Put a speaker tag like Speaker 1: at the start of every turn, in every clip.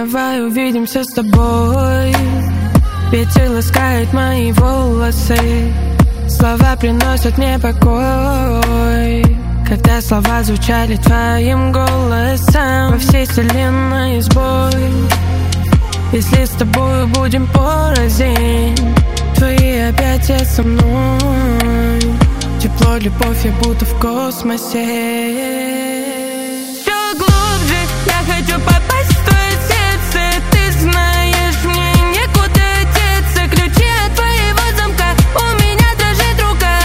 Speaker 1: давай увидимся с тобой. Ветер ласкает мои волосы, слова приносят мне покой. Когда слова звучали твоим голосом, во всей вселенной сбой. Если с тобой будем порознь, твои объятия со мной, тепло, любовь, я будто в космосе. Все глубже, я хочу попасть в твое сердце. Ты знаешь, мне некуда деться. Ключи от твоего замка, у меня дрожит рука.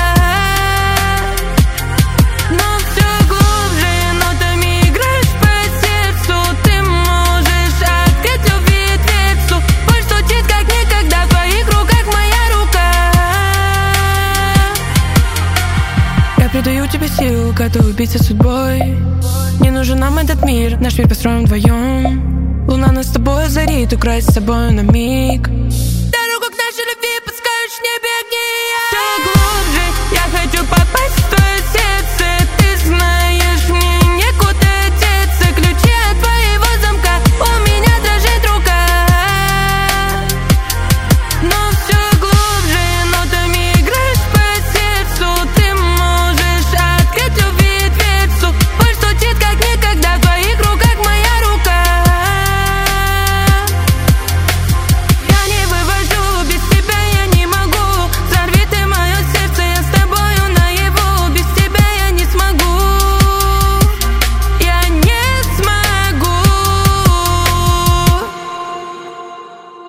Speaker 1: Но все глубже, нотами играешь по сердцу. Ты можешь открыть любви дверцу. Боль стучит как никогда, в твоих руках моя рука. Я придаю тебе сил, готов биться судьбой. Не нужен нам этот мир, наш мир построен вдвоем. Луна нас с тобой озарит, украсть с собой на миг. Дорогу к нашей любви подскажешь в небе.